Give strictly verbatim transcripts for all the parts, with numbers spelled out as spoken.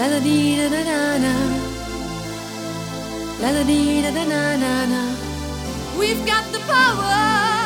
La da dee da da da na. La da dee da da na na na. We've got the power.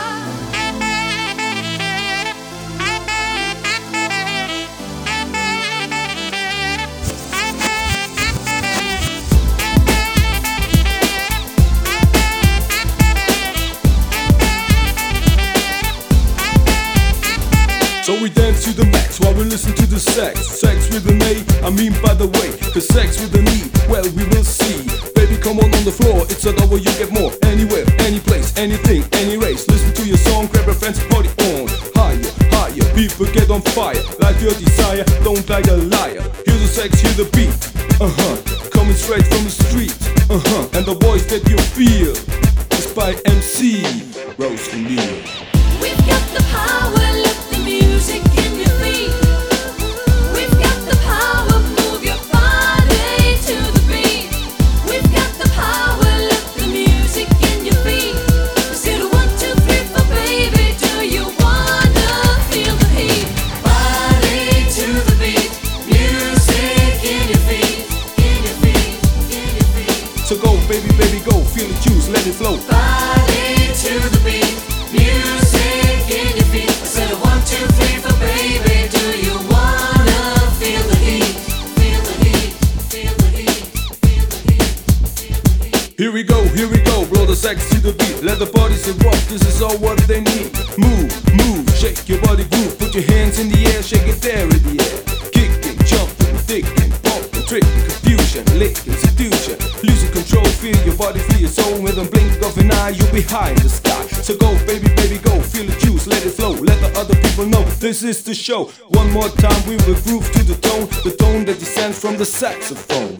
So we dance to the max while we listen to the sex. Sex with an A, I mean by the way. Cause sex with an E, well we will see. Baby come on on the floor, it's a double, you get more. Anywhere, any place, anything, any race. Listen to your song, grab a friend's party on. Higher, higher, people get on fire. Like your desire, don't like a liar. Hear the sex, hear the beat, uh-huh. Coming straight from the street, uh-huh. And the voice that you feel is by M C Rose O'Neal. We've got the power, let the music in your feet. We've got the power, move your body to the beat. We've got the power, let the music in your feet. Zero, one, two, three, four, baby, do you wanna feel the heat? Body to the beat, music in your feet, in your feet, in your feet. So go, baby, baby, go, feel the juice, let it flow. Body to the beat, music in your feet. I said a one, two, three, four, baby. Do you wanna feel the heat? Feel the heat, feel the heat, feel the heat, feel the heat. Here we go, here we go, blow the sex to the beat. Let the bodies rock, this is all what they need. Move, move, shake your body groove. Put your hands in the air, shake it there in the air. Kicking, jumping, thinking, bumping, tricking, confusion, licking, seduction. Losing control, feel your body, feel your soul. With a blink of an eye, you'll be high in the sky. So go, baby, baby, go, feel the juice, let it flow. Let the other people know this is the show. One more time, we will groove to the tone, the tone that descends from the saxophone.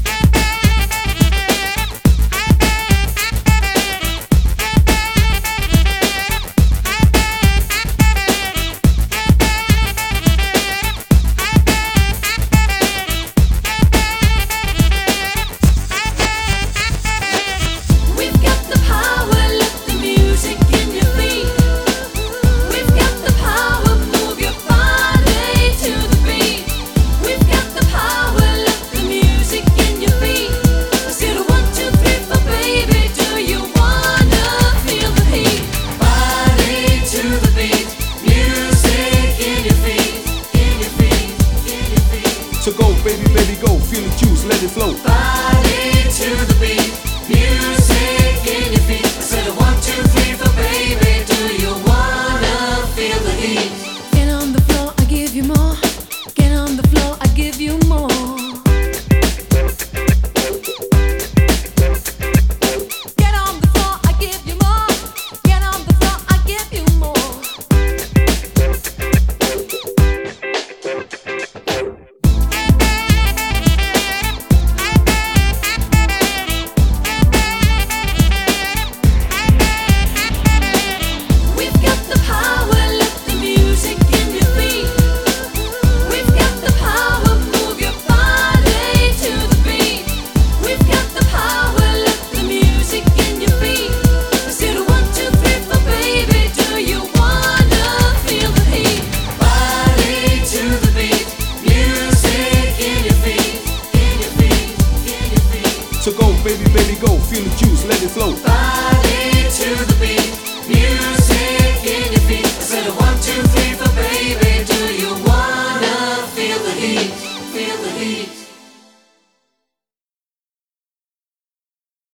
We've got the power, let the music in your feet. We've got the power, move your body to the beat. We've got the power, let the music in your feet. Zero, one, two, three, four, baby. Do you wanna feel the heat? Body to the beat, music in your feet, in your feet, in your feet. So go, baby, baby, go, feel the juice, let it flow. Body to the beat, music in your feet. I said a one, two, three, four, baby. Do you wanna feel the heat? Get on the floor, I give you more. Get on the floor, I give you more. Get on the floor, I give you more. Get on the floor, I give you more. We've got the power, let the music in your feet. We've got the power, move your body to the beat. We've got the power, let the music in your feet. Zero, one, two, three, four, baby. Do you wanna feel the heat? Body to the beat, music in your feet, in your feet, in your feet. So go, baby, baby, go, feel the juice, let it flow. Body